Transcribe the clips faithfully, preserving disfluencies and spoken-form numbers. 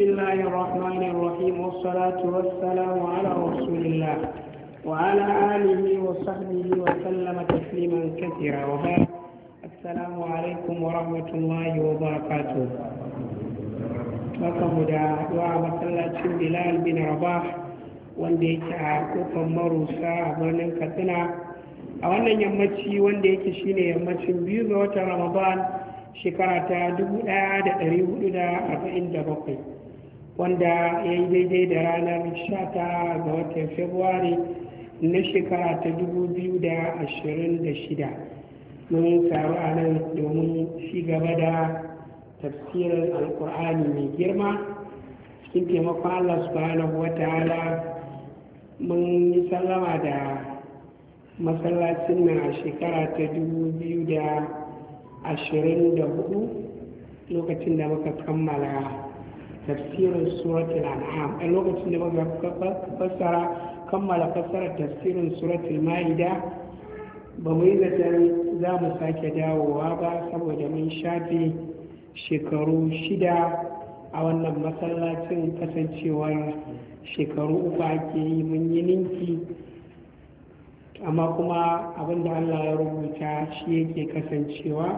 الله الرحمن الرحيم والصلاة والسلام على رسول الله وعلى آله وصحبه وسلم تسليما كثيرا وبعد السلام عليكم ورحمة الله وبركاته. Barkanmu da zuwa masallacin Bilal bin Rabah wanda yake a kofar Marusa a birnin Katsina a wannan yammaci wanda yake shine yammacin biyu ga watan Ramadan shekara ta dubu ɗaya da ɗari hudu da arba'in da bakwai wanda ya yi daidai da ranar sha tara ga watan Fabrairu na shekara ta dubu biyu da ashirin da shida. Mun taru a nan domin ci gaba da tafsirin alkur'ani mai girma cikin taimakon Allah subhanahu wa ta'ala. Mun yi sallama da masallacin nan a shekara ta dubu biyu da ashirin da hudu lokacin da muka kammala tafsirin suratul an'am a lokacin da muka fassara kammala fassara tafsirin suratul ma'ida. Ba mu yi zaton za mu sake dawowa ba saboda mun shafe shekaru shida a wannan masallacin, kasancewar shekaru uku ake yi mun yi ninki, amma kuma abinda Allah ya rubuta shi yake kasancewa.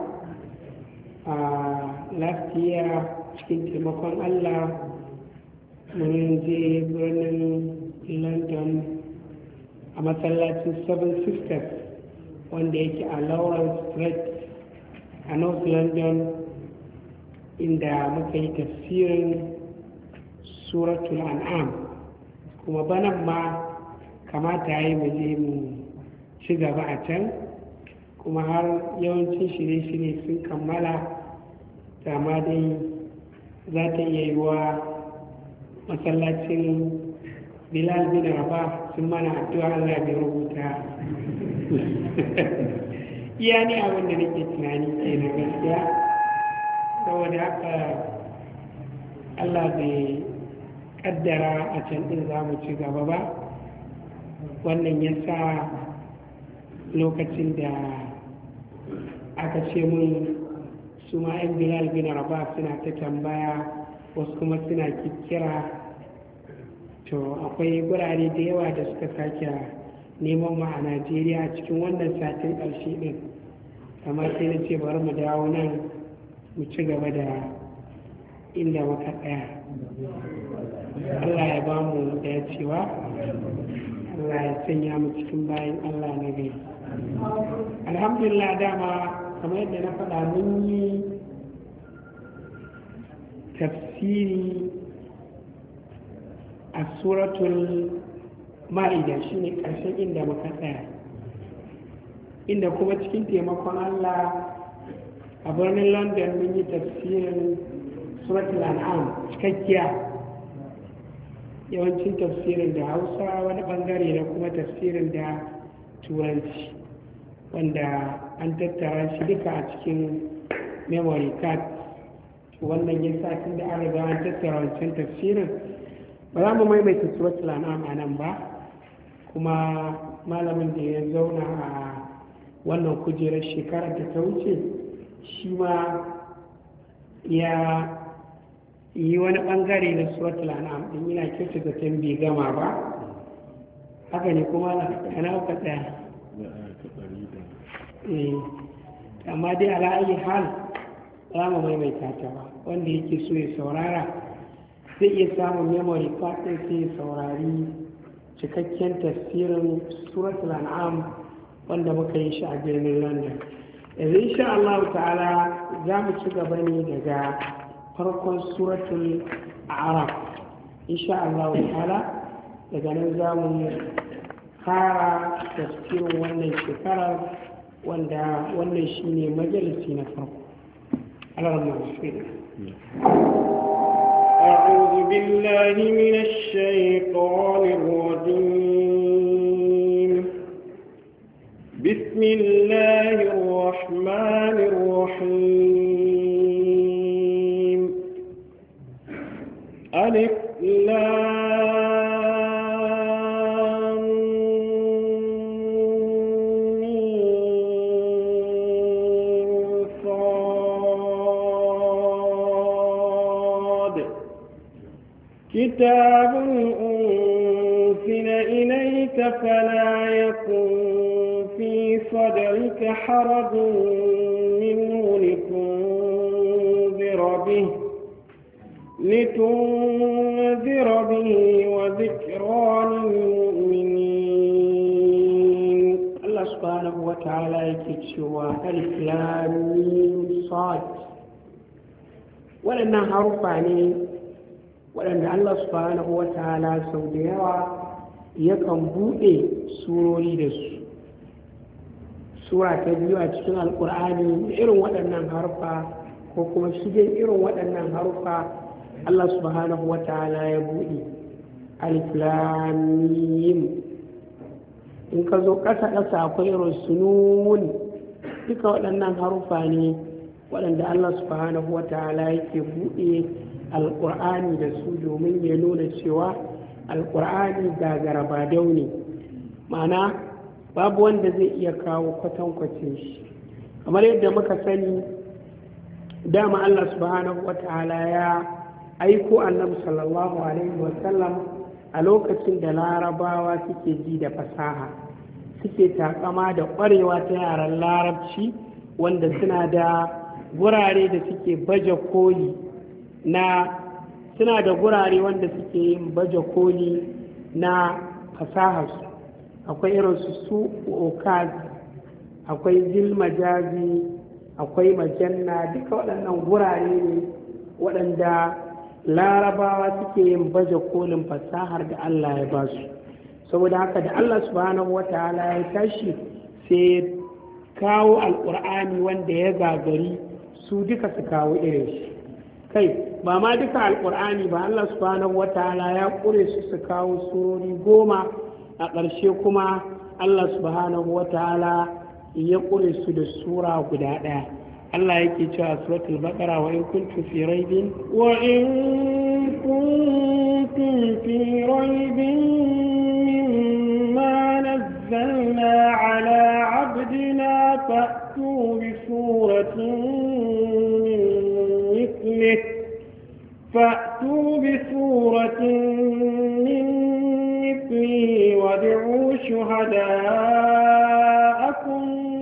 a last year cikin taimakon Allah mun je birnin London a masallacin Seven Sisters wanda yake a Lawrence Street a North London, inda muka yi tafsirin suratul an'am. Kuma banan ma kamata ya yi mu je mu ci gaba a can, kuma har yawancin shirye-shirye sun kammala, dama dai za ta iya yi wa masallacin Bilal bin Rabah sun mana addu'a Allah bai rubuta iya ne abin da nake tunani ke na gaskiya, saboda haka Allah bai kaddara a can din za mu ci gaba ba. Wannan ya sa lokacin da aka ce mun su ma 'yan Bilal bin Rabah suna ta tambaya, wasu kuma suna kikkira, to akwai gurare da yawa da suka sake neman mu a Najeriya cikin wannan satin ƙarshe ɗin, amma sai na ce bari mu dawo nan mu ci gaba da inda muka tsaya. Allah ya ba mu dacewa, Allah ya sanya mu cikin bayan Allah na gari. Alhamdulillah, dama kamar yadda na faɗa mun yi tafsiri a suratul ma'ida, shine ƙarshen inda muka tsaya, inda kuma cikin taimakon Allah a birnin London mun yi tafsirin suratul an'am cikakkiya, yawancin tafsirin da Hausa, wani bangare da kuma tafsirin da Turanci, wanda an tattara shi duka a cikin memory card. Wannan ya sa tun da an riga an tattara wancan tafsirin, ba za mu maimaita suratul an'am a nan ba. Kuma malamin da ya zauna a wannan kujerar shekarar da ta wuce, shi ma ya yi wani bangare na suratul an'am din, yana kyautu ga can bai gama ba. Haka ne, kuma ana ka tsaya. Amma dai ala'ayi hal za mu maimaita ta ba. Wanda yake so ya saurara zai iya samun memory card ɗin sai ya saurari cikakken tafsirin suratul an'am wanda muka yi shi a birnin London. Yanzu insha Allah ta'ala za mu ci gaba ne daga farkon suratul a'raf insha Allah ta'ala. Daga nan za mu fara tafsirin wannan shekarar, wanda wannan shine majalisi na farko. أعوذ بالله من الشيطان الرجيم. بسم الله الرحمن الرحيم. ألف لام ميم صاد كتاب أنزل إليك فلا يكن في صدرك حرج منه لتنذر به لتنذر به وذكرى للمؤمنين. الله سبحانه وتعالى يكتشوى ألف لام ميم صاد ولنا حرفاني ولنا الله سبحانه وتعالى سوديوا yakan buɗe surori da su. Sura ta biyu a cikin Alƙur'ani irin waɗannan harfa ko kuma shigen irin waɗannan harfa Allah subhanahu wa ta'ala ya buɗe alif lam mim. In ka zo ƙasa ƙasa akwai irin sunun, duka waɗannan harfa ne waɗanda Allah subhanahu wa ta'ala yake buɗe alƙur'ani da su domin ya nuna cewa alƙur'ani gagara ba daune, ma'ana babu wanda zai iya kawo kwatankwacin shi. Kamar yadda muka sani dama Allah subhanahu wa ta'ala ya aiko annabi sallallahu alaihi wasallam a lokacin da larabawa suke ji da fasaha, suke takama da ƙwarewa ta yaren larabci, wanda suna da gurare da suke baje koli na suna da gurare wanda suke yin baje koli na fasaharsu. Akwai irin su su okaz, akwai zilmajazi, akwai majanna, duka waɗannan gurare ne waɗanda larabawa suke yin baje kolin fasahar da Allah ya ba su. Saboda haka da Allah subhanahu wa ta'ala ya tashi sai kawo alƙur'ani wanda ya gagari su duka su kawo irin shi. Kai ba ma duka alƙur'ani ba, Allah subhanahu wa ta'ala ya ƙure su su kawo surori goma, a ƙarshe kuma Allah subhanahu wa ta'ala ya ƙure su da sura guda ɗaya. Allah yake cewa suratul baqara wa in kuntum fi raibin wa in kuntum fi raibin mimma nazzalna ala abdina fa'tu bi suratin min mithlihi fa'tu bi suratin min mithlihi wad'u shuhada'akum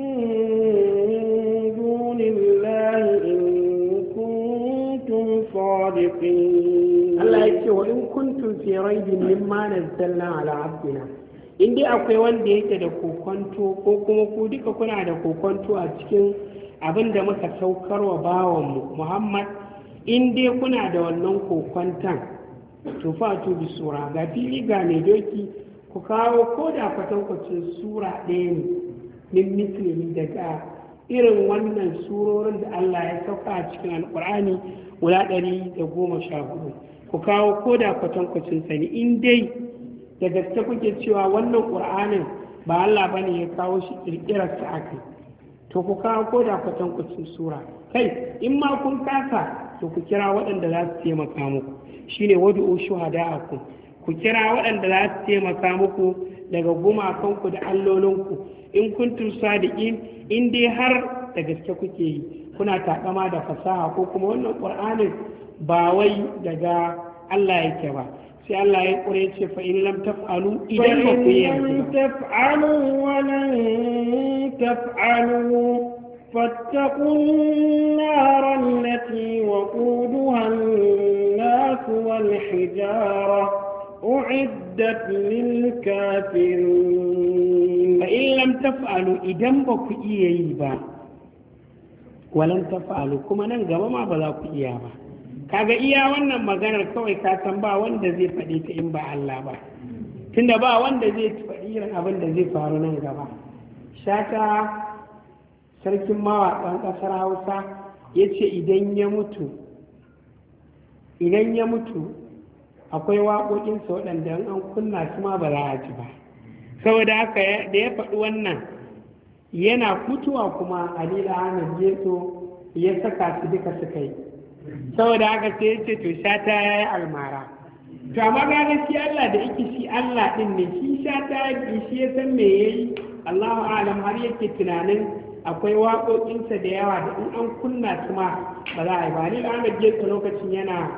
Allah ya ce wa in kuntum fi raibin mimma nazzalna ala abdina, in dai akwai wanda yake da kokonto ko kuma ku duka kuna da kokonto a cikin abin da muka saukar wa bawanmu Muhammad, in dai kuna da wannan kokonton to fa to bi sura ga fili ga ne doki ku kawo ko da kwatankwacin sura ɗaya ne min mislihi daga irin wannan surorin da Allah ya sauka a cikin alkur'ani guda ɗari da goma sha hudu, ku kawo ko da kwatankwacin sani in dai da gaske kuke cewa wannan ƙur'anin ba Allah bane ya kawo shi ƙirƙirarsa aka, to ku kawo ko da kwatankwacin sura. Kai in ma kun kasa to ku kira waɗanda za su taimaka muku, shine wad'u shuhada'akum, ku kira waɗanda za su taimaka muku daga gumakanku da allolinku in kuntum sadiqin, in dai har da gaske kuke yi kuna takama da fasaha ko kuma wannan qur'anin ba wai daga Allah yake ba. sai Allah ya kure ce fa in lam taf'alu idan ba ku yi taf'alu wa lan taf'alu fattaqun nar allati waquduha an-nas wal hijara u'iddat lil kafirin. fa in lam taf'alu idan ba ku iya yi ba, walan taf'alu kuma nan gaba ma ba za ku iya ba. Kaga iya wannan maganar kawai ka san ba wanda zai faɗi ta in ba Allah ba, tunda ba wanda zai faɗi irin abin da zai faru nan gaba. Shata sarkin mawaƙan ƙasar Hausa ya ce idan ya mutu idan ya mutu akwai waƙoƙinsa waɗanda an kunna su ma ba za a ji ba. Saboda haka da ya faɗi wannan yana mutuwa kuma Aliyu Ahmad Getso ya saka su duka suka yi. Saboda haka sai ya ce to shata ya yi almara. To amma ga shi Allah da yake shi Allah din ne, shi shata ya shi ya san me yayi, Allahu a'lam, har yake tunanin akwai waƙoƙinsa da yawa da in an kunna su ma ba za a yi ba. Ni Ahmad Getso lokacin yana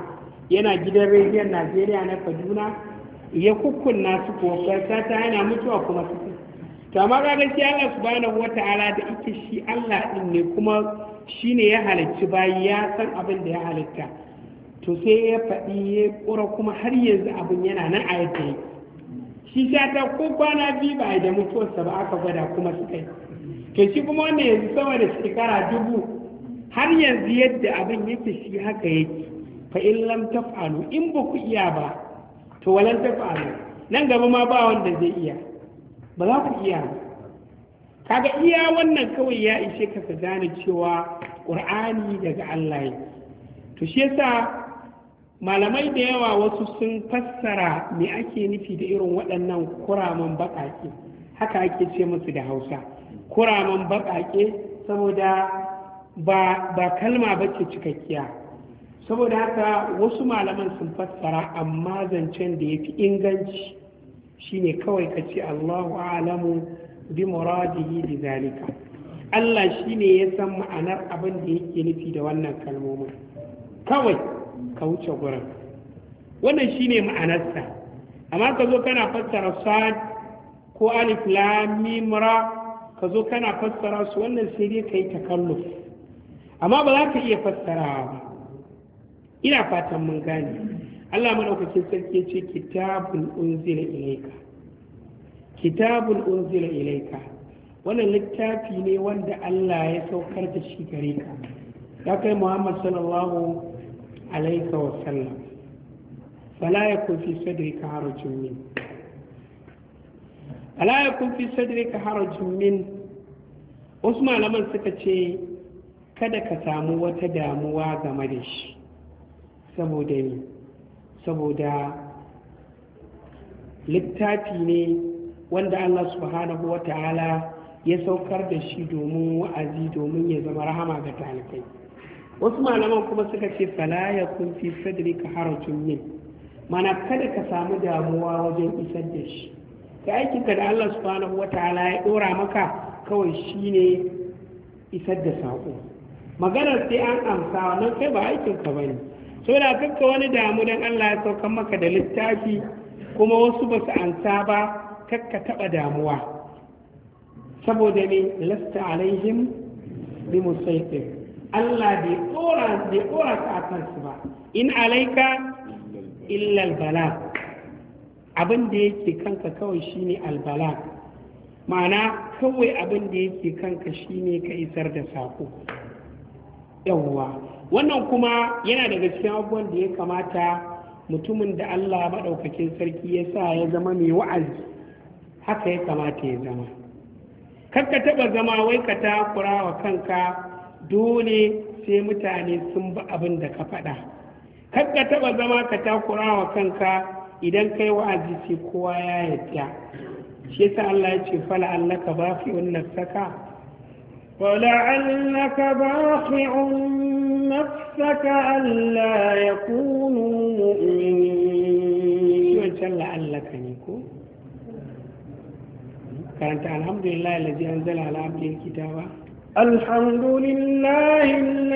yana gidan rediyon Najeriya na Kaduna ya kukkunna su kuwa ta yana mutuwa kuma su to amma ga gaskiya Allah subhanahu wata'ala da ita shi Allah din ne kuma shine ya halicci bayi ya san abin da ya halitta to sai ya faɗi ya ƙura kuma har yanzu abin yana nan a yadda yake shi shata ko kwana biyu ba da mutuwarsa ba aka gwada kuma su kai to shi kuma wanda yanzu sama da shekara dubu har yanzu yadda abin yake shi haka yake fa in lam taf'alu in ba ku iya ba to walan taf'alu nan gaba ma ba wanda zai iya ba za ku iya ba kaga iya wannan kawai ya ishe ka ka gane cewa qur'ani daga Allah ne to shi yasa malamai da yawa wasu sun fassara me ake nufi da irin waɗannan kuraman baƙaƙe haka ake ce musu da Hausa kuraman baƙaƙe saboda ba ba kalma bace cikakkiya saboda haka wasu malaman sun fassara amma zancen da yafi inganci shine kawai ka ce Allahu a'lamu bi muradihi bi zalika Allah shine ya san ma'anar abin da yake nufi da wannan kalmomin kawai ka wuce gurin wannan shine ma'anarsa amma ka zo kana fassara sad ko alif lam mim ra ka zo kana fassara su wannan sai dai kai takalluf amma ba za ka iya fassarawa ba ina fatan mun gane Allah madaukakin sarki ya ce kitabun unzila ilayka kitabun unzila ilayka wannan littafi ne wanda Allah ya saukar da shi gare ka ya kai Muhammad sallallahu alaihi wa sallam fala yakun fi sadrika harajun min fala yakun fi sadrika harajun min wasu malaman suka ce kada ka samu wata damuwa game da shi saboda ni saboda littafi ne wanda Allah subhanahu wa ta'ala ya saukar da shi domin wa'azi domin ya zama rahama ga talibai wasu malaman kuma suka ce fala ya kun fi sadrika harajun min mana kada ka samu damuwa wajen isar da shi ka aikinka da Allah subhanahu wa ta'ala ya dora maka kawai shine isar da saƙo maganar sai an amsa wannan kai ba aikinka bane saboda kakka wani damu don Allah ya saukan maka da littafi kuma wasu ba su ansa ba kakka taɓa damuwa saboda ne lasta alaihim bi musaitir Allah bai tsora bai tsora ka a kansu ba in alaika illa albala abin da yake kanka kawai shine albala ma'ana kawai abin da yake kanka shine ka isar da sako yawwa wannan kuma yana daga cikin abubuwan da ya kamata mutumin da Allah maɗaukakin sarki ya sa ya zama mai wa'azi haka ya kamata ya zama kakka taɓa zama wai ka takura wa kanka dole sai mutane sun bi abin da ka faɗa kakka taɓa zama ka takura wa kanka idan kai wa'azi sai kowa ya yadda shi yasa Allah ya ce fala allaka baqi'un nafsaka ولعلك باخع نفسك ألا يكونوا مؤمنين شو لعلك نيكو كانت الحمد لله الذي أنزل على عبده الكتاب الحمد لله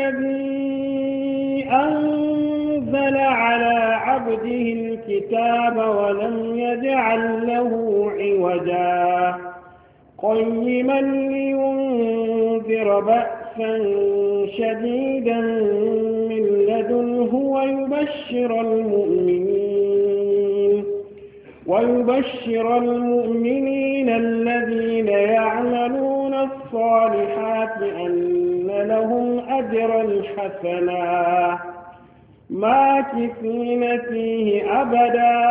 الذي أنزل على عبده الكتاب ولم يجعل له عوجا قيما لينذر بأسا شديدا من لدنه ويبشر المؤمنين ويبشر المؤمنين الذين يعملون الصالحات أن لهم أجرا حسنا ماكثين فيه أبدا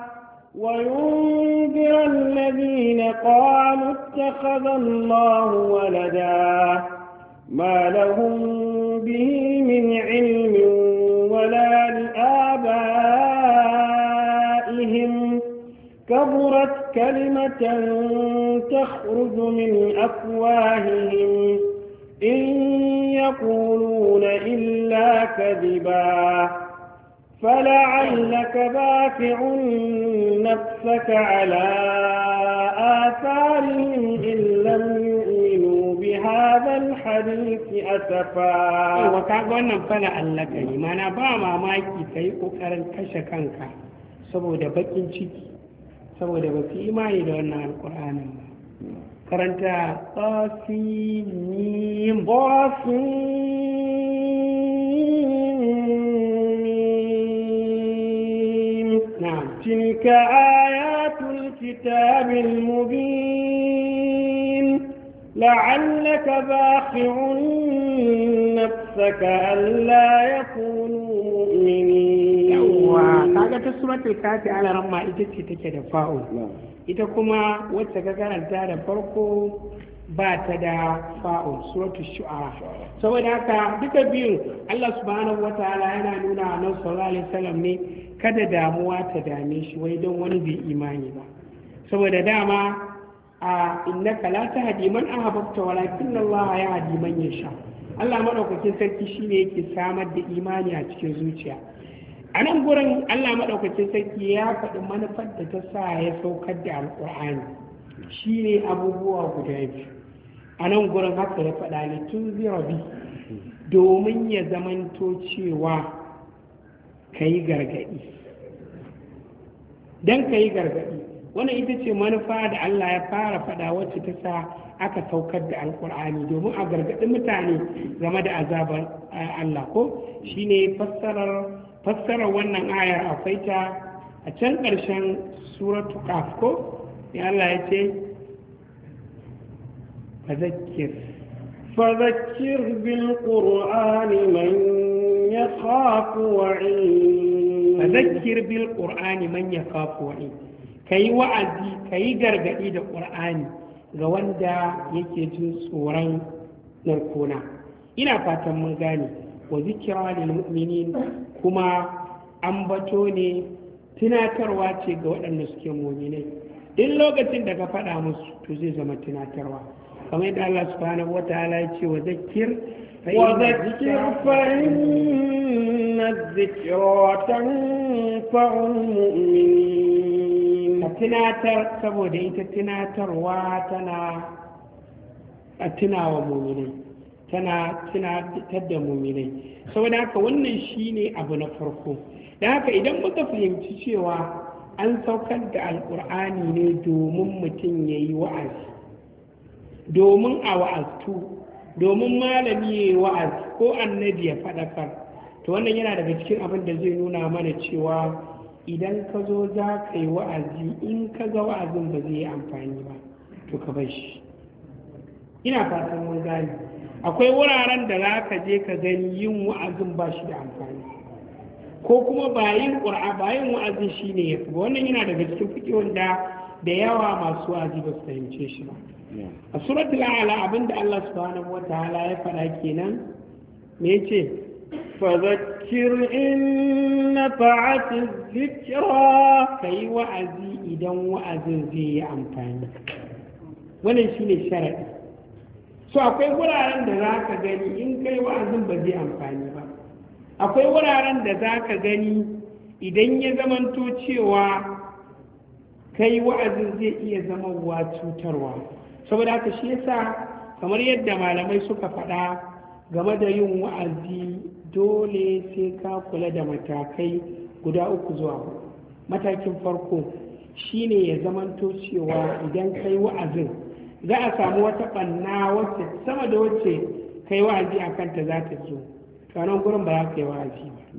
وينذر الذين قالوا اتخذ الله ولدا ما لهم به من علم ولا لآبائهم كبرت كلمة تخرج من أفواههم إن يقولون إلا كذبا فلعلك باخع نفسك على آثارهم إن لم يؤمنوا هذا الحديث أسفا. وكاga wannan fala Allah kai mana ba mamaki kai kokarin kashe kanka saboda bakin ciki saboda ba su imani da wannan alqur'anin ba. karanta qasim qasim na'am tilka ayatul kitabil mubin لعلك باخع نفسك ألا يكونوا مؤمنين. يوا kaga ta suratul kafi ala ramma ita ce take da fa'ul ita kuma wacce ka karanta da farko ba ta da fa'ul suratul shu'ara saboda haka duka biyun Allah subhanahu wataala yana nuna a nan sallallahu alaihi wasallam ne kada damuwa ta dame shi wai don wani bai imani ba saboda dama a innaka la tahdi man ahbabta walakin Allah yahdi man yasha Allah madaukakin sarki shine yake samar da imani a cikin zuciya a nan gurin Allah madaukakin sarki ya faɗi manufar da ta sa ya saukar da alƙur'ani shine abubuwa guda biyu a nan gurin haka ya faɗa ne tun zirabi domin ya zamanto cewa ka yi gargaɗi don ka yi gargaɗi wannan ita ce manufa da Allah ya fara faɗa wacce ta sa aka saukar da alkur'ani domin a gargaɗi mutane game da azabar Allah ko shine fassarar fassarar wannan ayar akwai ta a can ƙarshen suratu qaf ko ya Allah ya ce fadhakkir fadhakkir bil qur'ani man yakhafu wa'id fadhakkir bil qur'ani man yakhafu wa'id ka yi wa'azi ka yi gargaɗi da ƙur'ani ga wanda yake jin tsoron narkona ina fatan mun gane wa zikira lil mu'minin kuma ambato ne tunatarwa ce ga waɗanda suke mu'minai duk lokacin da ka faɗa musu to zai zama tunatarwa kamar yadda Allah subhanahu wataala ya ce wa zakir wa zakir fa inna dhikra tanfa'ul mu'minin ka tunatar saboda ita tunatarwa tana a tunawa muminai tana tunatar da muminai saboda haka wannan shine abu na farko da haka idan muka fahimci cewa an saukar da alkur'ani ne domin mutum ya yi wa'azi domin a wa'aztu domin malami ya yi wa'azi ko annabi ya faɗakar to wannan yana daga cikin abin da zai nuna mana cewa idan ka zo za ka yi wa'azi in ka ga wa'azin ba zai yi amfani ba to ka bar shi ina fatan mun gane akwai wuraren da za ka je ka gani yin wa'azin ba shi da amfani ko kuma ba yin ƙura ba yin wa'azin shi ne ya fi wannan yana daga cikin fiƙi da da yawa masu wa'azi ba su fahimce shi ba a suratul a'la abinda Allah subhanahu wataala ya faɗa kenan me yace فذكر إن نفعت الذكرى كي وعزي إذا وعزي زي أمفاني wannan shine sharadi so akwai wuraren da za ka gani in kai wa'azin ba zai amfani ba akwai wuraren da za ka gani idan ya zamanto cewa kai wa'azin zai iya zama wa cutarwa saboda haka shi yasa kamar yadda malamai suka faɗa game da yin wa'azi dole sai ka kula da matakai guda uku zuwa huɗu. Matakin farko shine ya zamanto cewa idan kai wa'azin za a samu wata ɓanna wacce sama da wacce kai wa'azi a kanta za ta zo nan gurin ba za ka yi wa'azi ba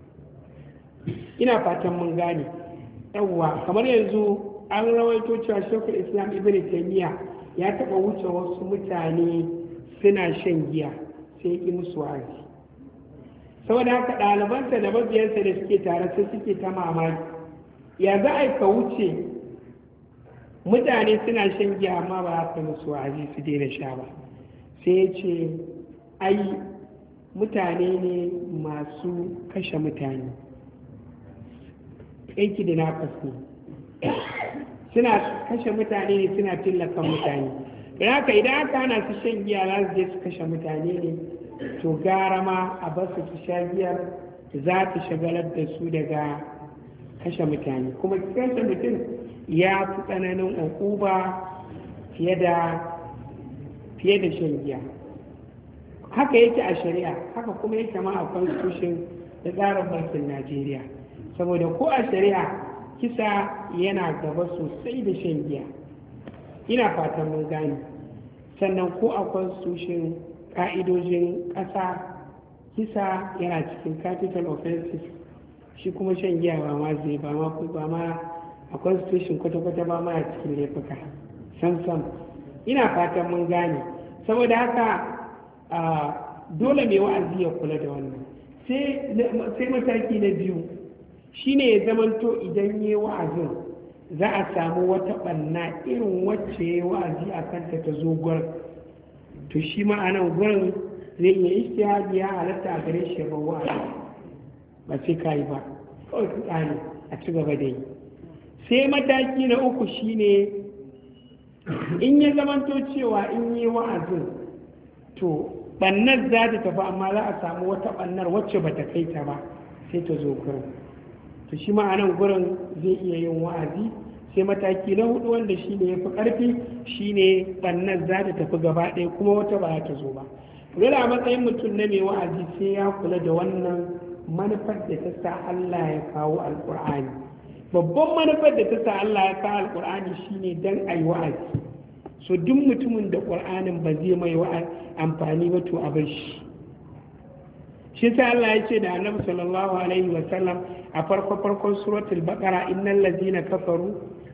ina fatan mun gane yawwa kamar yanzu an rawaito cewa shekul islam ibn taymiya ya taɓa wuce wasu mutane suna shan giya sai ki musu wa'azi saboda haka ɗalibansa da mabiyansa da suke tare sai suke ta mamaki ya za a yi ka wuce mutane suna shan giya amma ba za ka musu wa'azi su daina sha ba sai ya ce ai mutane ne masu kashe mutane aiki da nafas ne suna kashe mutane ne suna tillakan mutane don haka idan aka hana su shan giya za su je su kashe mutane ne to gara ma a basu su sha giyar za ta shagalar da su daga kashe mutane kuma kashe mutum ya fi tsananin ukuba fiye da fiye da shan giya. Haka yake a shari'a, haka kuma yake ma a constitution da tsarin mulkin Najeriya, saboda ko a shari'a kisa yana gaba sosai da shan giya. Ina fatan mun gane. Sannan ko a constitution ka'idojin ƙasa kisa yana cikin capital offenses, shi kuma shan giya ba ma zai ba ma ba ma a constitution kwata-kwata ba ma a cikin laifuka sam sam. Ina fatan mun gane. Saboda haka dole mai wa'azi ya kula da wannan. Sai mataki na biyu shine ya zamanto idan yi wa'azin za a samu wata ɓanna irin wacce ya wa'azi a kanta ta zo gurin, to shi ma'anan gurin zai iya istihadi ya halatta a gare shi ba wa'azi ba sai ka yi ba, kawai ku tsani a ci gaba da yi. Sai mataki na uku shine in ya zamanto cewa in yi wa'azin to ɓannar za ta tafi, amma za a samu wata ɓannar wacce ba ta kai ta ba sai ta zo gurin, to shi ma'anan gurin zai iya yin wa'azi. Sai mataki na hudu wanda shi ne ya fi ƙarfi shi ne ɓannar za ta tafi gaba ɗaya kuma wata ba ta zo ba. Dole a matsayin mutum na mai wa'azi sai ya kula da wannan manufar da ta sa Allah ya kawo alƙur'ani. Babban manufar da ta sa Allah ya kawo alƙur'ani shine don a yi wa'azi. So duk mutumin da ƙur'anin ba zai mai amfani ba to a bar shi. Shi sa Allah ya ce da Annabi sallallahu alaihi wa sallam a farko farkon suratul baqara innal ladzina kafaru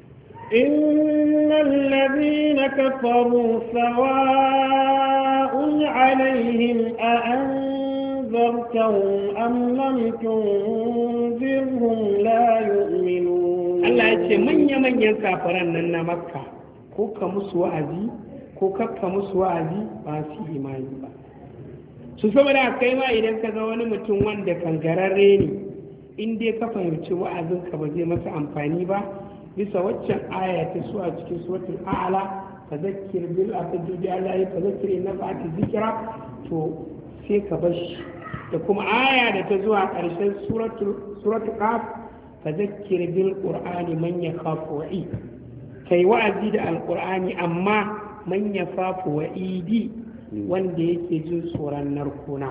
innal ladzina kafaru sawa'un alaihim a anzartahum am lam tunzirhum la yu'minun. Allah ya ce manya manyan kafiran nan na Makka ko ka musu wa'azi ko kakka musu wa'azi ba su imani ba. Su saboda kai ma idan ka ga wani mutum wanda kangararre ne, in dai ka fahimci wa'azinka ba zai masa amfani ba, bisa waccan aya ta su a cikin suratul a'la fa zakkir bil afdudi Allah fa zakkir in nafa'ati zikra, to sai ka bar shi. Da kuma aya da ta zuwa ƙarshen suratul suratul qaf fa zakkir bil qur'ani man yakhafu wa'id, kai wa'azi da alqur'ani amma man yakhafu wa'idi, wanda yake jin tsoron narkona.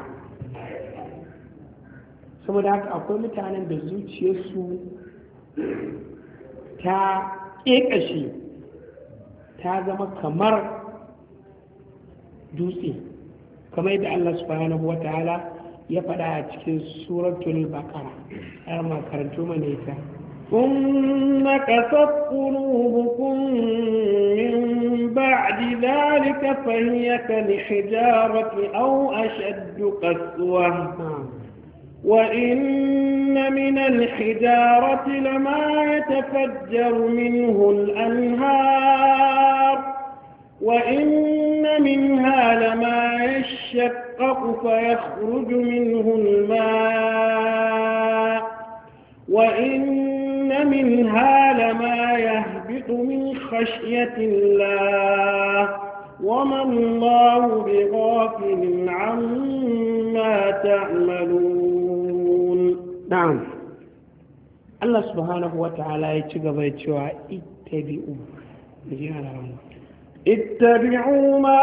Saboda haka akwai mutanen da zuciyarsu ta ƙeƙashe ta zama kamar dutse, kamar yadda Allah subhanahu wa ta'ala ya faɗa a cikin suratul baqara. Har ma karanto mana ita. ثم كست قلوبكم من بعد ذلك فهي كالحجارة أو أشد قسوة وإن من الحجارة لما يتفجر منه الأنهار وإن منها لما يشقق فيخرج منه الماء وإن منها لما يهبط من خشية الله وما الله بغافل عما تعملون. نعم، الله سبحانه وتعالى يتقبل يتشوى اتبعوا اتبعوا ما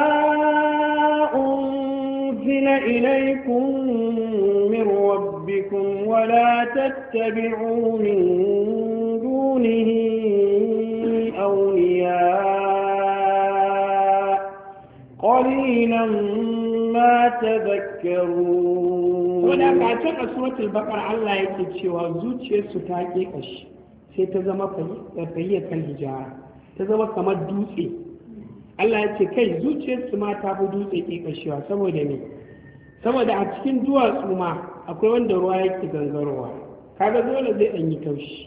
أنزل إليكم من ربكم ولا تتبعوا من دونه أولياء قليلا ما تذكرون. ولا كاتب سورة البقرة الله يكتشوى زوجي ستاكي أش سيتزم فهي كالهجارة تزم كما دوسي. Allah ya ce kai zuciyarsu ma ta fi dutse ke kashewa saboda ne, saboda a cikin duwatsu ma akwai wanda ruwa yake gangarowa, kaga dole zai ɗanyi taushi.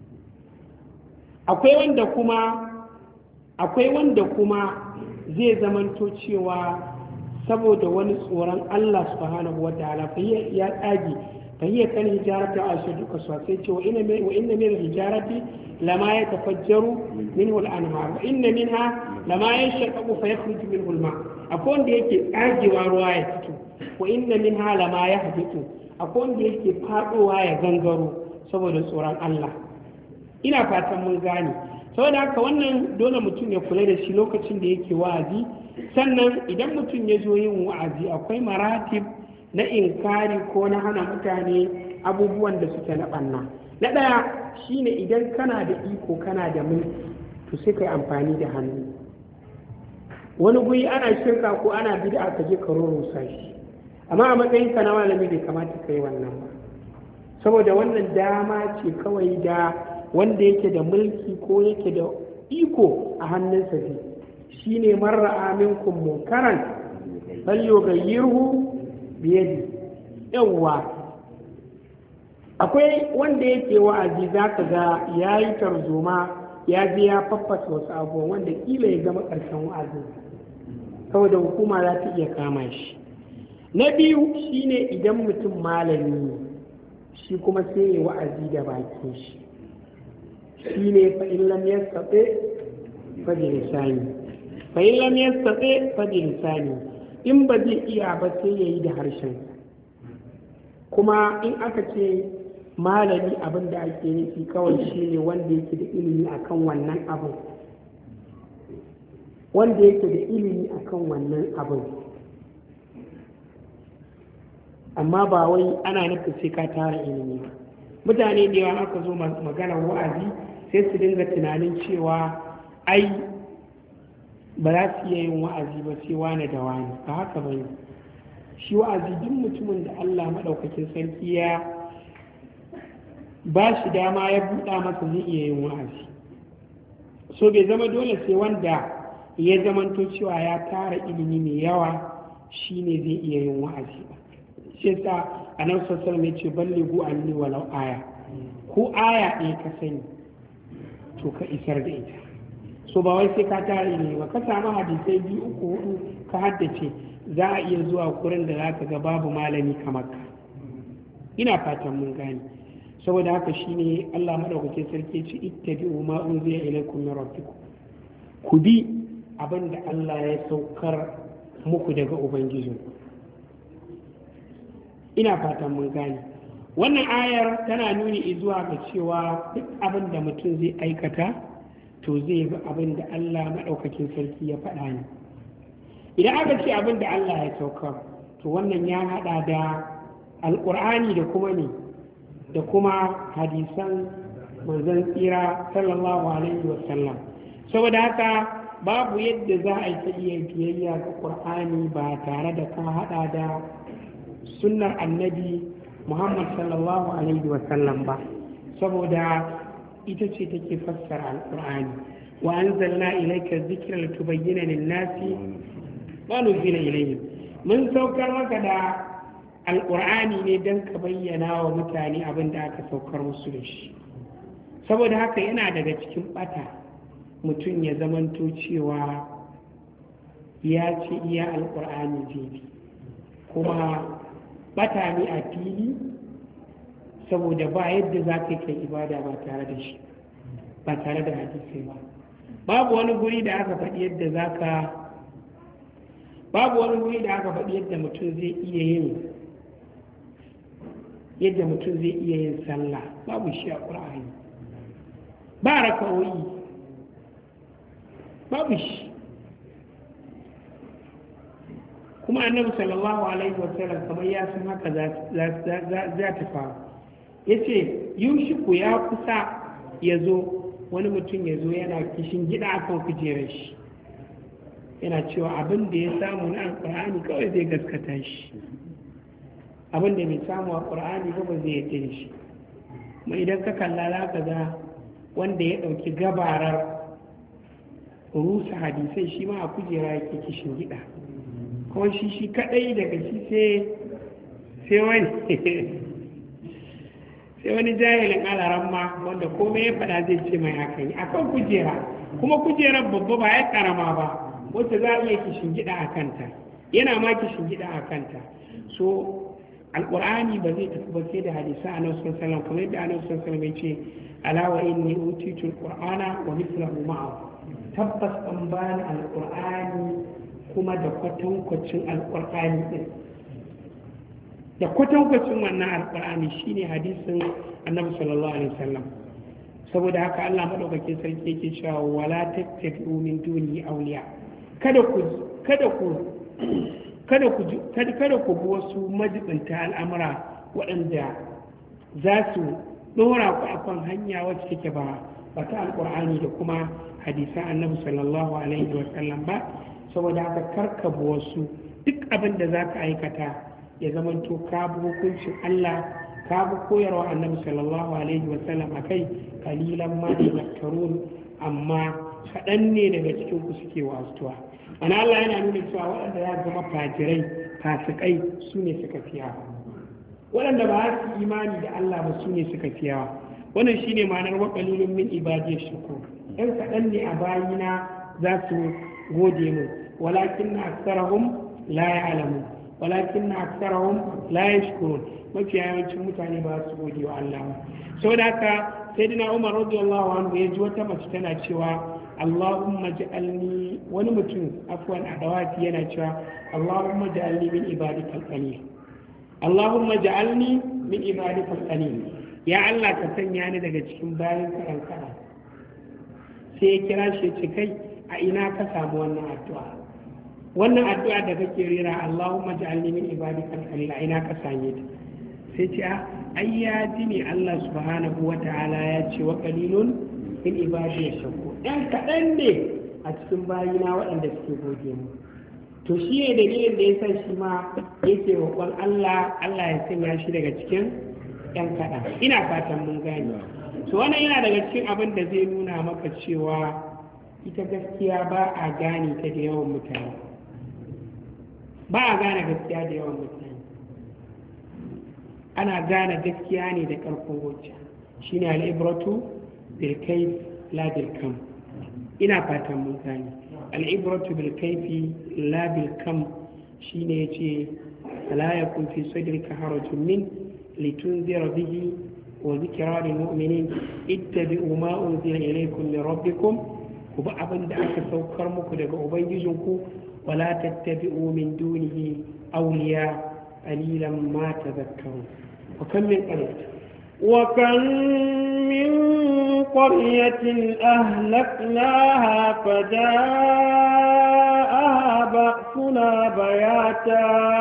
Akwai wanda kuma akwai wanda kuma zai zamanto cewa saboda wani tsoron Allah subhanahu wa ta'ala fa ya tsage fa hiya kan hijarati ashadu kaswa sai ce wa inna wa inna min hijarati lama yatafajjaru minhu al-anhar wa inna minha lama yashaqqu fa yakhruju minhu al-ma. Akwai wanda yake tsagewa ruwa ya fito, wa inna minha lama yahbitu, akwai wanda yake fadowa ya gangaro saboda tsoron Allah. Ina fatan mun gane. saboda haka wannan dole mutum ya kula da shi lokacin da yake wa'azi. Sannan idan mutum ya zo yin wa'azi akwai maratib na inkari ko na hana mutane abubuwan da suke na ɓanna. Na ɗaya shine idan kana da iko kana da mulki to sai kai amfani da hannu. Wani guri ana shirka ko ana bid'a ka je ka rurrusa shi, amma a matsayin ka na malami bai kamata ka yi wannan ba, saboda wannan dama ce kawai da wanda yake da mulki ko yake da iko a hannunsa ne. Shine man ra'a minkum munkaran falyughayyirhu bi yadi. Yawwa akwai wanda yake wa'azi zaka ga yayi tarzoma ya je ya faffasa wasu abubuwan wanda kila ya gama ƙarshen wa'azin saboda hukuma za ta iya kama shi. Na biyu shine idan mutum malami ne shi kuma sai ya wa'azi da bakin shi, shine fa in lam yastati fa bi lisani fa in lam yastati fa bi lisani, in ba zai iya ba sai yayi da harshen. Kuma in aka ce malami abin da ake nufi kawai shine wanda yake da ilimi akan wannan abin, wanda yake da ilimi akan wannan abin, amma ba wai ana nufin sai ka tara ilimi ba. Mutane da yawa aka zo maganar wa'azi sai su dinga tunanin cewa ai ba za su iya yin wa'azi ba sai wane da wane. Ba haka bane. Shi wa'azi duk mutumin da Allah maɗaukakin sarki ya ba shi dama ya buɗa masa zai iya yin wa'azi. So bai zama dole sai wanda ya zamanto cewa ya tara ilimi mai yawa shine zai iya yin wa'azi ba. Shi yasa annabi sallallahu alaihi wasallam ya ce ballighu anni walau aya, ko aya ɗaya ka sani to ka isar da ita. So ba wai sai ka tara ilimi ba, ka samu hadisai biyu uku hudu ka haddace, za a iya zuwa kurin da za ka ga babu malami kamar ka. Ina fatan mun gane. Saboda haka shine Allah madaukakin sarki ce ittabi'u ma unzila ilaykum min rabbikum, ku bi abin da Allah ya saukar muku daga ubangiji. Ina fatan mun gane. Wannan ayar tana nuni zuwa ga cewa duk abin da mutum zai aikata to zai bi abin da Allah madaukakin sarki ya faɗa ne. Idan aka ce abin da Allah ya saukar to wannan ya haɗa da alƙur'ani da kuma ne da kuma hadisan manzon tsira sallallahu alaihi wasallam. Saboda haka babu yadda za a yi ta iya biyayya ga ƙur'ani ba tare da ka haɗa da sunnar annabi Muhammad sallallahu alaihi wasallam ba, saboda ita ce take fassara alƙur'ani. Wa anzalna ilayka dhikra litubayyana lin-nasi ma nuzila ilayhim. Mun saukar maka da alƙur'ani ne don ka bayyana wa mutane abin da aka saukar musu da shi. Saboda haka yana daga cikin ɓata mutum ya zamanto cewa ya ce iya alƙur'ani jebi, kuma ɓata ne a fili, saboda ba yadda za ka kai ibada ba tare da shi, ba tare da hadisai ba. Babu wani guri da aka faɗi yadda za ka babu wani guri da aka faɗi yadda mutum zai iya yin yadda mutum zai iya yin sallah, babu shi a ƙur'ani. Ba raka'o'i, babu shi. Kuma annabi sallallahu alaihi wasallam kamar ya san haka za ta faru, ya ce yushiku ya kusa ya zo wani mutum ya zo yana kishin gida akan kujerar shi, yana cewa abin da ya samu na alƙur'ani kawai zai gaskata shi, abin da bai samu a ƙur'ani ba ba zai yadda da shi. Ma idan ka kalla za ka ga wanda ya ɗauki gabarar rusa hadisai shi ma a kujera yake kishin gida, kawai shi shi kaɗai daga shi sai wani sai wani jahilin alaran ma wanda komai ya faɗa zai ce mai hakan akan kujera, kuma kujerar babba ba ya karama ba wacce za a iya kishin gida a kanta, yana ma kishin gida a kanta. So alƙur'ani ba zai tafi ba sai da hadisa a nasu sallam, kamar yadda a nasu sallam ya ce alawa inni utitul qur'ana wa mithlahu ma'ahu, tabbas an bani alƙur'ani kuma da kwatankwacin alƙur'ani din, da kwatankwacin wannan alƙur'ani shine hadisin annabi sallallahu alaihi wasallam. saboda haka Allah madaukakin sarki yake cewa wala tattabi'u min duni awliya kada ku kada ku kada ku kada ku bi wasu majibinta al'amura waɗanda za su ɗora ku akan hanya wacce take ba ba ta alƙur'ani da kuma hadisan annabi sallallahu alaihi wa sallam ba, saboda haka karka bi wasu duk abin da za ka aikata ya zamanto ka bi hukuncin Allah ka bi koyarwa annabi sallallahu alaihi wa sallam akai kalilan ma tazakkarun, amma kaɗan ne daga cikin ku suke wasuwa. Ana Allah yana nuna cewa waɗanda ya zama fajirai fasikai su ne suka fiya, waɗanda ba su imani da Allah ba su ne suka fiya. Wannan shine ma'anar wa qalilun min ibadiy shakur. Ɗan kaɗan ne a bayina za su gode mu, walakin na aksarahum la ya'lamun walakin na aksarahum la yashkurun. Mafiya yawancin mutane ba su gode wa Allah ba. Saboda haka sayyidina Umar radiyallahu anhu ya ji wata mace tana cewa Allahumma ja'alni, wani mutum afwan a dawati yana cewa Allahumma ja'alni min ibadikal qalil Allahumma ja'alni min ibadikal qalil, ya Allah ka sanya ni daga cikin bayan karan kana. Sai ya kira shi ce kai a ina ka samu wannan addu'a wannan addu'a da kake rera Allahumma ja'alni min ibadikal qalil a ina ka same ta? Sai ce a ai ya ji ne Allah subhanahu wata'ala ya ce wa qalilun min ibadiy shakur, ɗan kaɗan ne a cikin bayina waɗanda suke goge mu. To shi ne dalilin da ya sa shi ma yake roƙon Allah Allah ya sanya shi daga cikin ɗan kaɗan. Ina fatan mun gane. To wannan yana daga cikin abin da zai nuna maka cewa ita gaskiya ba a gane ta da yawan mutane. Ba a gane gaskiya da yawan mutane. Ana gane gaskiya ne da ƙarfin hujja. Shine al-ibratu bil kayf la bil kam. Ina fatan mun gane. Al-ibratu bil kayfi la bil kam shine yace la yakun fi sadrika harajun min litunzira bihi wa dhikra lil mu'minin ittabi'u ma unzila ilaykum min rabbikum, ku bi abin da aka saukar muku daga ubangijinku, wala tattabi'u min dunihi awliya qalilan ma tadhakkarun. wa kam min qaryah wa kam min qaryatin ahlaknaha faja'aha ba'suna bayata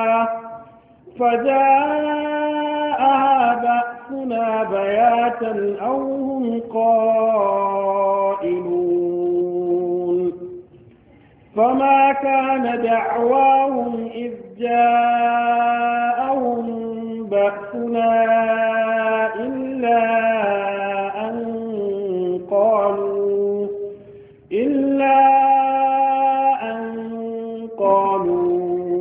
فجاءها بأسنا بياتا أو هم قائلون فما كان دعواهم إذ جاءهم بأسنا إلا أن قالوا إلا أن قالوا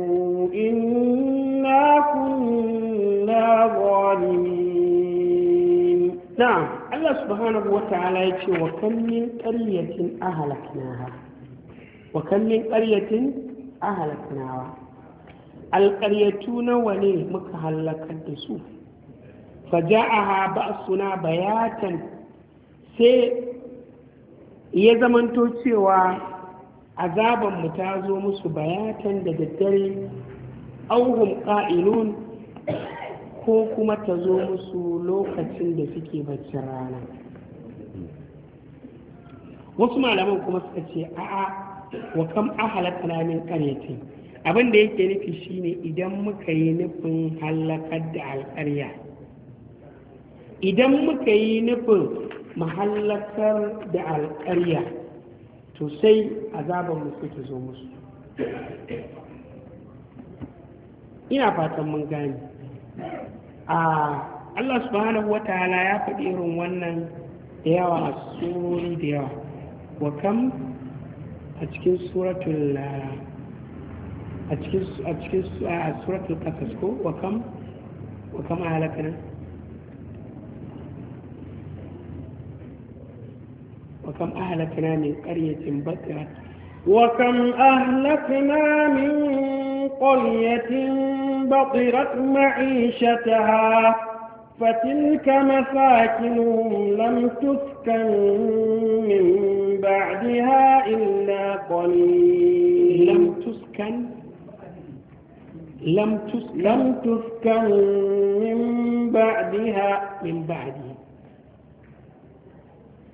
na'am. Allah subhanahu wa ta'ala ya ce wa kan min qaryatin ahlaknaha wa kan min qaryatin ahlaknaha, alqaryatu nawa ne muka halakar da su. faja'aha ba'suna bayatan, sai ya zamanto cewa azaban mu ta zo musu bayatan da daddare, auhum qa'ilun, ko kuma ta zo musu lokacin da suke baccin rana. Wasu malaman kuma suka ce a'a wa kam ahlakna min qaryatin, abin da yake nufi shine idan muka yi nufin halakar da alƙarya, idan muka yi nufin mahallakar da alƙarya, to sai azaban mu suke zo musu. Ina fatan mun gane. Allah subhanahu wa ta'ala ya faɗi irin wannan da yawa a surori da yawa. Wa kam a cikin suratul a cikin a cikin suratul qasas ko wa kam wa kam halakana wa kam ahlakna min qaryatin batirat wa kam ahlakna min qaryatin بطرت معيشتها فتلك مساكنهم لم تسكن من بعدها إلا قليل لم تسكن لم تسكن لم تسكن من بعدها من بعدها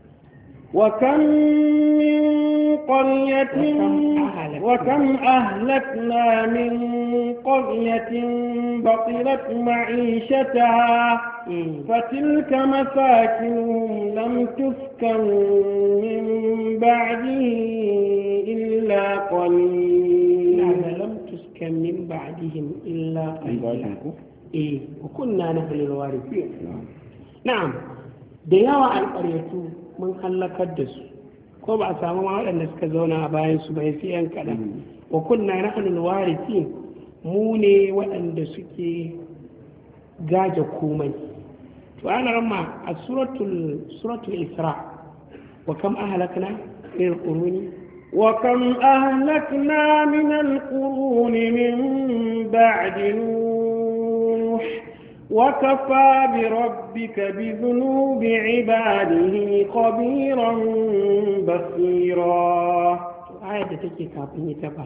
وكم من قرية وكم أهلكنا من قرية بطرت معيشتها فتلك مساكنهم لم تسكن من بعده إلا قليلا. لم تسكن من بعدهم إلا قليلا. إيه وكنا نحن الوارثين. نعم da yawa alƙaryatu mun hallakar da su ko ba a samu waɗanda suka zauna a bayan su bai fi yan kaɗan wa kunna nahnu alwarithin mu ne waɗanda suke gaje komai. to ana ramma a suratul suratul isra wa kam ahlakna min alquruni wa kam ahlakna min alquruni min ba'di nuh وكفى بربك بذنوب عباده خبيرا بصيرا. آية تكي كافين يتبع.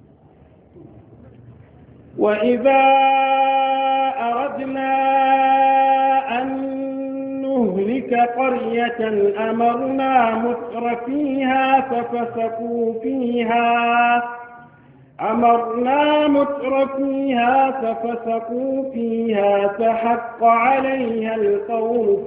وإذا أردنا أن نهلك قرية أمرنا مترفيها ففسقوا فيها أمرنا مترفيها ففسقوا فيها فحق عليها القول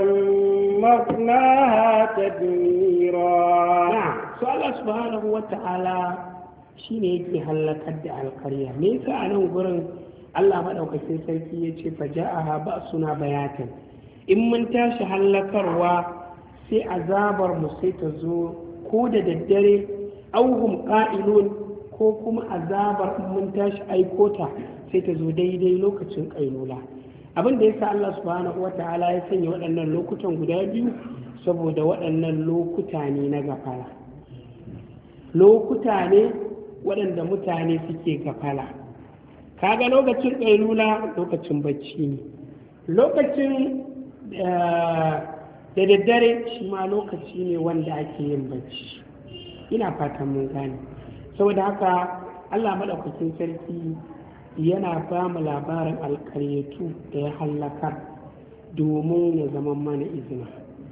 فدمرناها تدميرا. نعم سؤال سبحانه وتعالى shine yake halakar da alƙarya. Me yasa a nan gurin Allah madaukakin sarki ya ce fa ja'aha ba'suna bayatan, in mun tashi hallakarwa sai azabar mu sai ta zo ko da daddare auhum qa'ilun ko kuma azabar mun tashi aikota sai ta zo daidai lokacin kailula. abin da yasa Allah subhanahu wata'ala ya sanya waɗannan lokutan guda biyu saboda waɗannan lokuta ne na gafala, lokuta ne waɗanda mutane suke gafala. kaga lokacin kailula lokacin bacci ne, lokacin da daddare shi ma lokaci ne wanda ake yin bacci. ina fatan mun gane. saboda haka Allah maɗaukakin sarki yana ba mu labarin alƙaryatu da ya hallakar domin ya zama mana izina.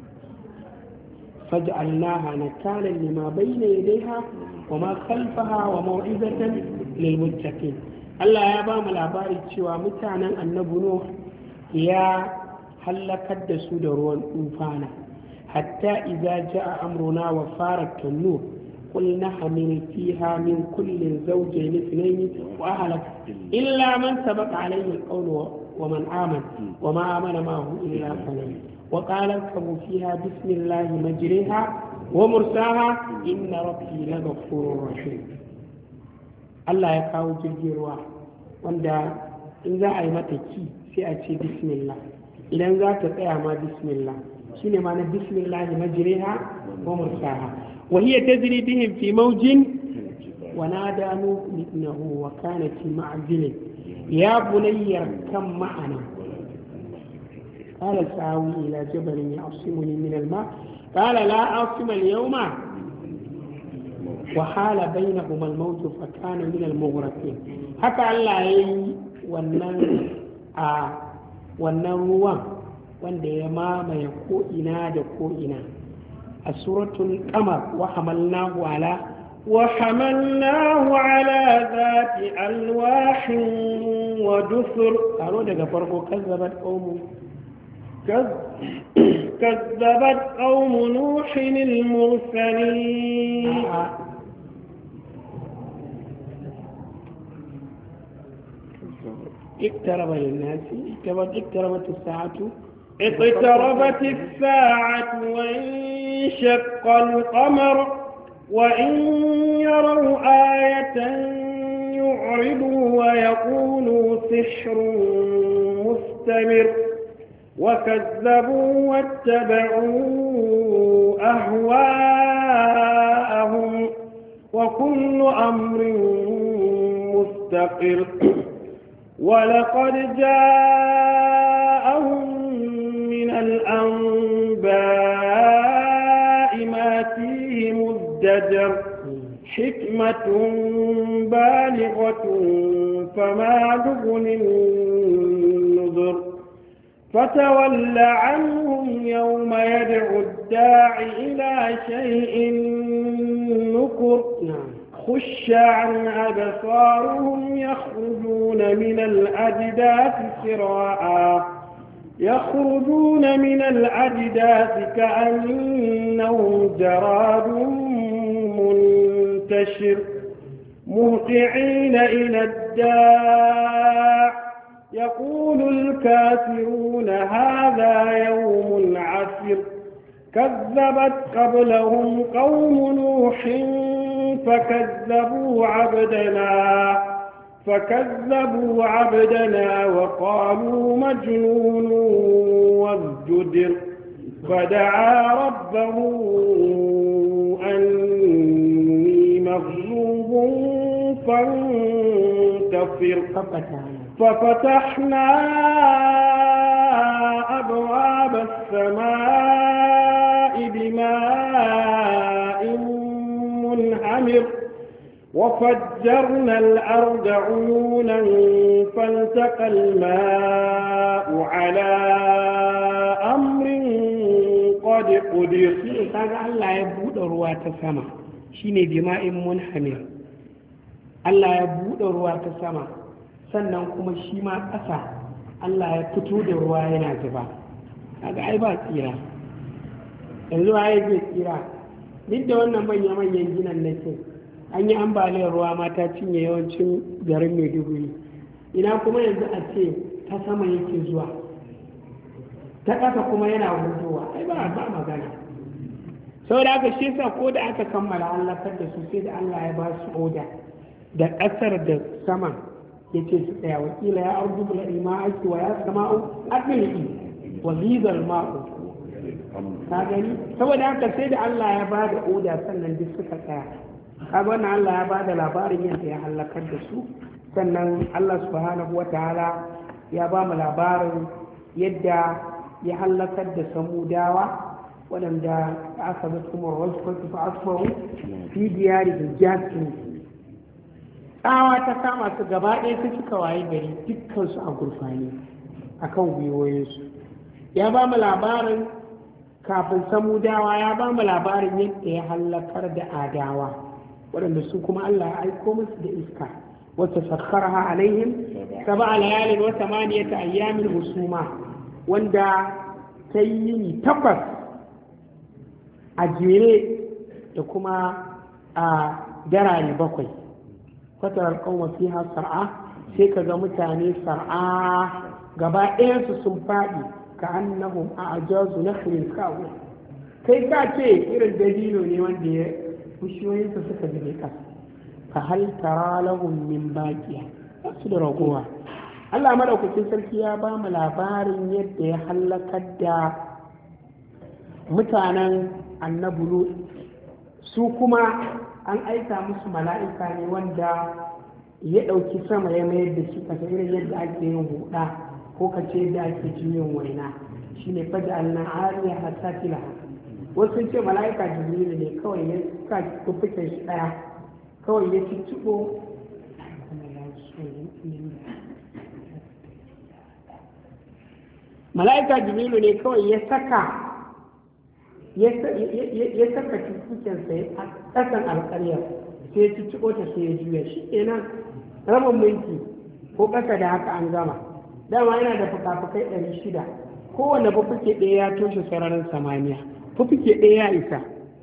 faj'alnaha nakalan lima bayna yadayha wa ma khalfaha wa maw'izatan lil muttaqin. Allah ya ba mu labari cewa mutanen annabi Nuh ya hallakar da su da ruwan tufana, hatta idza ja'a amruna wa farat an-nur قلنا حمل فيها من كل زوجين اثنين وأهلك إلا من سبق عليه القول ومن آمن وما آمن معه إلا قليل وقال اركبوا فيها بسم الله مجريها ومرساها إن ربي لغفور رحيم. الله يقاو jirgin ruwa wanda in za a yi mata ki sai a ce bismillah, idan za ta tsaya ma bismillah, shine ma na bismillah majriha wa mursaha. وهي تجري بهم في موج ونادى نوح ابنه وكان في معزل يا بني اركب معنا قال سآوي إلى جبل يعصمني من الماء قال لا عاصم اليوم وحال بينهما الموت فكان من المغرقين. haka Allah ya yi wannan a wannan ruwan wanda ya mamaye ko'ina da ko'ina a suratul qamar wa hamalnahu ala wa hamalnahu ala zati alwahin wa dusur. karo daga farko kazzabat qaumu kazzabat qaumu nuhin al-mursalin. اقترب للناس اقتربت الساعة اقتربت الساعة وانشق القمر وإن يروا آية يعرضوا ويقولوا سحر مستمر وكذبوا واتبعوا أهواءهم وكل أمر مستقر. ولقد جاءهم من الأنباء ما فيه مزدجر حكمة بالغة فما تغني النذر فتول عنهم يوم يدعو الداع إلى شيء نكر خش عن أبصارهم يخرجون من الأجداث سراعا يخرجون من الأجداث كأنهم جراد منتشر مهطعين إلى الداع يقول الكافرون هذا يوم عسر كذبت قبلهم قوم نوح فكذبوا عبدنا فكذبوا عبدنا وقالوا مجنون وازدجر فدعا ربه أني مغلوب فانتصر ففتحنا أبواب السماء بماء منهمر وفجرنا الأرض عيونا فالتقى الماء على أمر قد قدر. kaga Allah ya buɗe ruwa ta sama shine bima'in munhamir. Allah ya buɗe ruwa ta sama sannan kuma shi ma ƙasa Allah ya fito da ruwa yana zuba. Kaga ai ba tsira. Yanzu ai zai tsira. Duk da wannan manya-manyan ginan nake an yi ambaliyar ruwa mata cinye yawancin garin Maiduguri. Ina kuma yanzu a ce ta sama yake zuwa ta ƙasa kuma yana hudowa ai ba ba magana. Sau da aka shi sa ko da aka kammala halakar da su sai da Allah ya ba su oda da ƙasar da sama ya ce su tsaya wakila ya arzu bula ima'aki wa ya sama'u aqli wa zizal ma'u ka gani saboda haka sai da Allah ya ba da oda sannan duk suka tsaya. Kaga wannan Allah ya ba da labarin yadda ya halakar da su sannan Allah subhanahu wa ta'ala ya ba mu labarin yadda ya halakar da samudawa waɗanda aka ga kuma wasu kwanci fa asfahu fi diyari da jasin tsawa ta kama su gaba ɗaya su suka waye gari dukkansu a gurfani a kan gwiwoyinsu. Ya ba mu labarin kafin samudawa ya ba mu labarin yadda ya halakar da adawa waɗanda su kuma Allah ya aiko musu da iska wata sakharha alaihim sab'a layalin wa thamaniyata ayyamin husuma wanda ta yi takwas a jere da kuma a darare bakwai fatarar kanwa fiha sar'a sai ka ga mutane sar'a gaba ɗayansu sun faɗi ka annahum a ajazu nakhlin kawo kai ka ce irin dalilo ne wanda ya bishiyoyinsa suka zube ƙasa ka hal tara lahum min baqiya su da ragowa. Allah madaukakin sarki ya ba mu labarin yadda ya halakar da mutanen annabi Lut su kuma an aika musu mala'ika ne wanda ya ɗauki sama ya mayar da shi kasa irin yadda ake yin huɗa ko ka ce yadda ake juyin waina shine faja alna ariya hasatila wasu sun ce mala'ika jibrilu ne kawai ya sa kufukan shi ɗaya kawai ya ci cibo mala'ika jibrilu ne kawai ya saka ya saka cikinsa a ƙasan alƙarya sai ya ci cibo ta sai ya juya shi kenan rabin minti ko ƙasa da haka an gama. Dama yana da fuka-fukai ɗari shida kowane fufuke ɗaya ya toshe sararin samaniya fufuke ɗaya ya isa.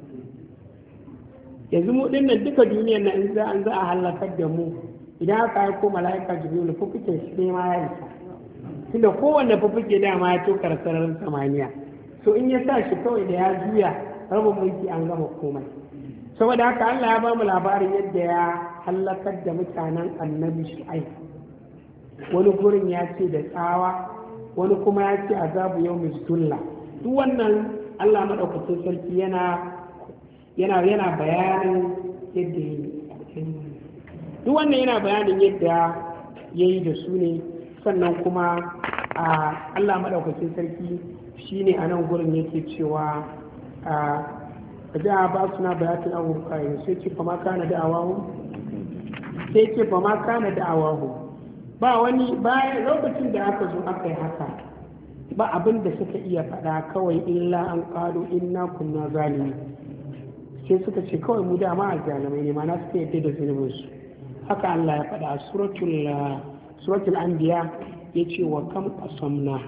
Yanzu mu ɗin nan duka duniyar na in za an za a halakar da mu idan aka yi ko mala'ika jibrilu fufuke shi ɗaya ma ya isa tunda kowane fufuke dama ya tokar sararin samaniya so in ya sa shi kawai da ya juya rabin minti an gama komai. Saboda haka Allah ya ba mu labarin yadda ya halakar da mutanen annabi Shu'aib. Wani gurin ya ce da tsawa wani kuma ya ce azabu yau mai zulla. Duk wannan Allah maɗaukacin sarki yana yana yana bayanin yadda ya yi. Duk wannan yana bayanin yadda ya yi da su ne sannan kuma a Allah maɗaukacin sarki shi ne a nan gurin yake cewa a ja ba suna bayatin abubuwa kayan sai ce fa ma kana da awahu sai ce fa ma kana da awahu ba wani bayan lokacin da aka zo aka yi haka ba abin da suka iya faɗa kawai illa an ƙado inna kunna zalimi, sai suka ce kawai mu dama a zalimai ne, mana suka yadda da zunubinsu. Haka Allah ya faɗa a suratul suratul anbiya yace wa kam qasamna,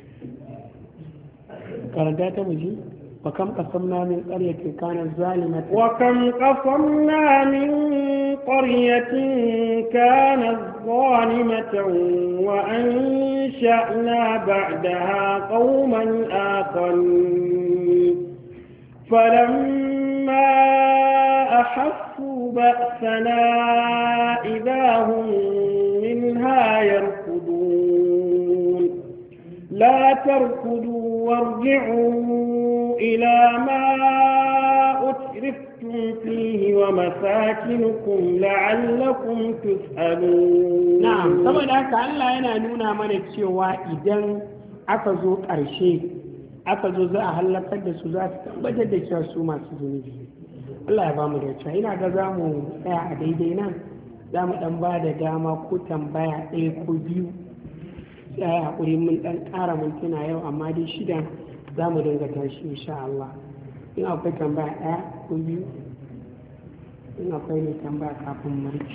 karanta ta muji wa kam qasamna min qaryatin kanat zalimatan wa kam qasamna min qaryatin kanat zalimatan wa ansha'na ba'daha qauman akharin falamma ahassu ba'sana idahum minha yarkudun la tarkudu وارجعوا إلى ما أترفتم فيه ومساكنكم لعلكم تسألون. نعم طبعا haka Allah yana nuna mana cewa idan aka zo ƙarshe aka zo za a halakar da su za su tabbatar da cewa su masu zunubi. Allah ya bamu da cewa ina ga za mu tsaya a daidai nan, za mu ɗan ba da dama ko tambaya ɗaya ko biyu. Ya yi haƙuri mun ɗan ƙara mintuna yau amma dai shida za mu dinga tashi insha Allah. In akwai tambaya ɗaya ko biyu, in akwai ne tambaya kafin marci.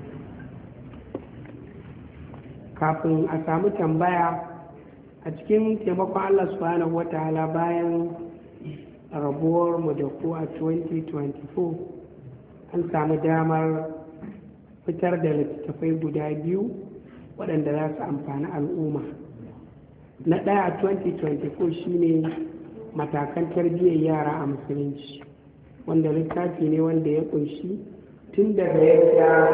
Kafin a samu tambaya a cikin taimakon Allah subhanahu wa ta'ala bayan rabuwar mu da ku a twenty twenty-four an samu damar fitar da littattafai guda biyu waɗanda za su amfani al'umma. Na ɗaya a twenty twenty-four shine matakan tarbiyyar yara a musulunci, wanda littafi ne wanda ya ƙunshi tun daga yadda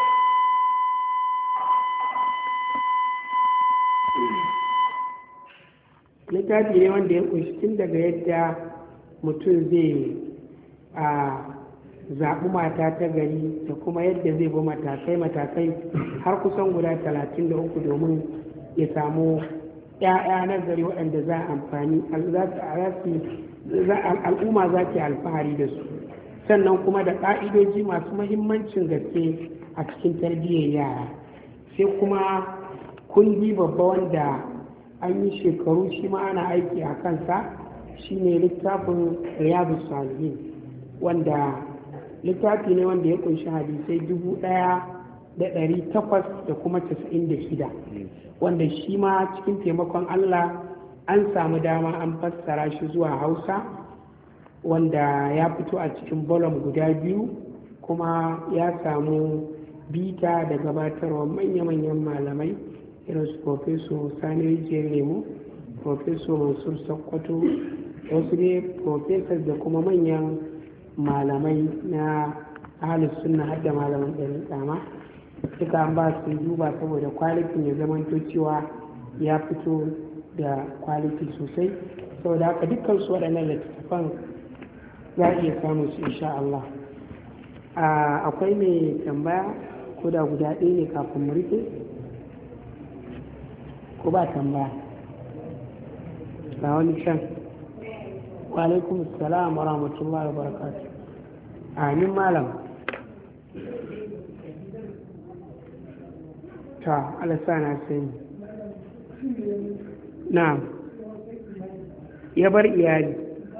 littafi ne wanda ya ƙunshi tun daga yadda mutum zai a zaɓi mata ta gari da kuma yadda zai bi matakai-matakai har kusan guda talatin da uku domin ya samu ‘ya'ya na gari waɗanda za a amfani al'umma za ta alfahari da su, sannan kuma da ƙa'idoji masu mahimmancin gaske a cikin tarbiyyar yara. Sai kuma kundi babba wanda an yi shekaru shi ma ana aiki a kansa shine littafin Riyadu Salihin, wanda littafi ne wanda ya kunshi hadisai dubu ɗaya da ɗari takwas da kuma casa'in da shida, wanda shi ma cikin taimakon Allah an samu dama an fassara shi zuwa Hausa, wanda ya fito a cikin bolom guda biyu kuma ya samu bita da gabatarwa manya-manyan malamai irin su Profeso Sani Rijiyar Lemo, Profeso Mansur Sokoto, wasu ne professors da kuma manyan malamai na ahalus sunna har da malaman ɗarin tsama duka an ba su duba saboda kwalitin ya zamanto cewa ya fito da kwaliti sosai, saboda haka dukkan su waɗannan littattafan za a iya samun su insha Allah. Akwai mai tambaya ko da guda ɗaya ne kafin mu rufe ko ba tambaya? Ga wani can. Wa alaikum assalam wa rahmatullahi wa barakatuh. Amin malam. Ta alasa na sani. Na ya bar iyali.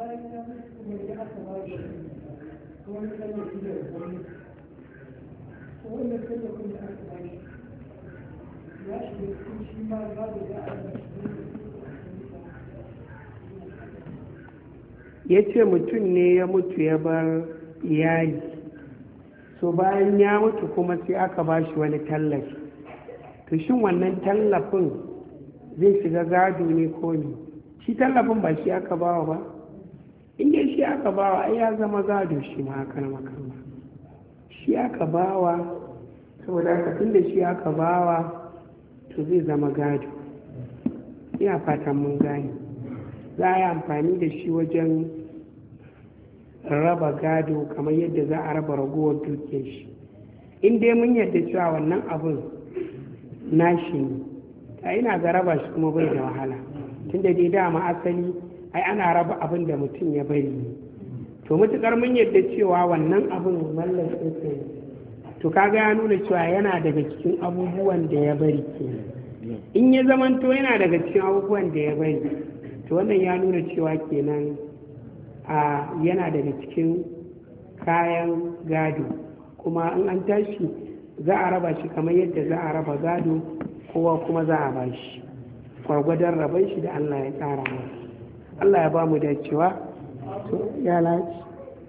Ya ce mutum ne ya mutu ya bar iyali, so bayan ya mutu kuma sai aka ba shi wani tallafi, to shin wannan tallafin zai shiga gado ne ko ne? Shi tallafin ba shi aka bawa ba, inda shi aka bawa ai ya zama gado shi ma haka na makarma, shi aka bawa, saboda haka tun da shi aka bawa to zai zama gado. Ina fatan mun gane, za a yi amfani da shi wajen raba gado kamar yadda za a raba ragowar dukiyar shi. In dai mun yadda cewa wannan abin nashi ne, ta ina ga raba shi kuma bai da wahala, tunda dai dama asali ai ana raba abin da mutum ya bari ne. To mutukar mun yadda cewa wannan abin mallakin sa ne, to kaga ya nuna cewa yana daga cikin abubuwan da ya bari kenan. in ya zamanto yana daga cikin abubuwan da ya bari to wannan ya nuna cewa kenan a yana daga cikin kayan gado, kuma in an tashi za a raba shi kamar yadda za a raba gado, kowa kuma za a ba shi gwargwadon raban shi da Allah ya tsara masa. Allah ya ba mu da cewa to ya laci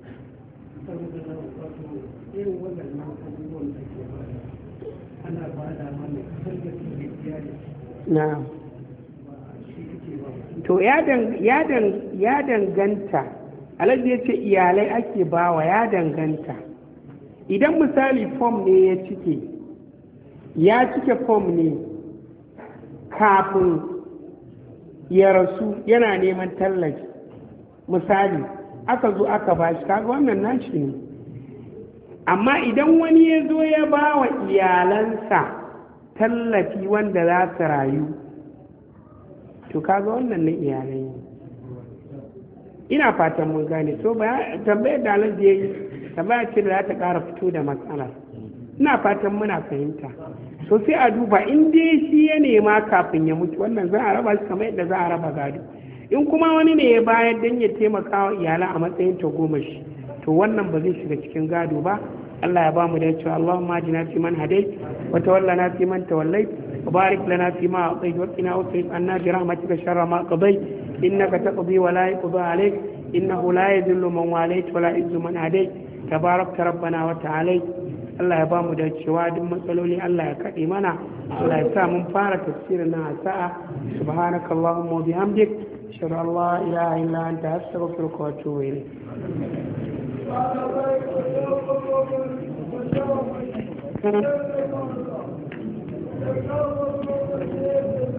na to ya danganta, alhaji ya ce iyalai ake bawa, ya danganta. Idan misali fom ne ya cike ya cike fom ne kafin ya rasu yana neman tallafi, misali aka zo aka ba shi, kaga wannan nashi ne. Amma idan wani ya zo ya ba wa iyalansa tallafi wanda za su rayu, to kaga wannan na iyalai ne. Ina fatan mun gane. So tambayar da alaji ya yi tambaya ce da za ta ƙara fito da matsalar. Ina fatan muna fahimta. So sai a duba in dai shi ya nema kafin ya mutu, wannan za a raba shi kamar yadda za a raba gado. In kuma wani ne ya bayar don ya taimaka wa iyalan a matsayin tagomashi, to wannan ba zai shiga cikin gado ba. Allah ya ba mu da cewa Allahumma ajina fi man hadai wa tawallana fi man tawallai wa barik lana fi ma atait wa qina wasrif anna bi rahmatika sharra ma qadait innaka taqdi wa la yuqda alayk innahu la yadhillu man walayt wa la yu'izzu man hadait tabarakta rabbana wa ta'ala. Allah ya ba mu da cewa duk matsaloli Allah ya kade mana. Allah ya sa mun fara tafsirin nan a sa'a. Subhanakallahumma wa bihamdik ashhadu an la ilaha illa anta astaghfiruka wa atubu ilayk. Thank you.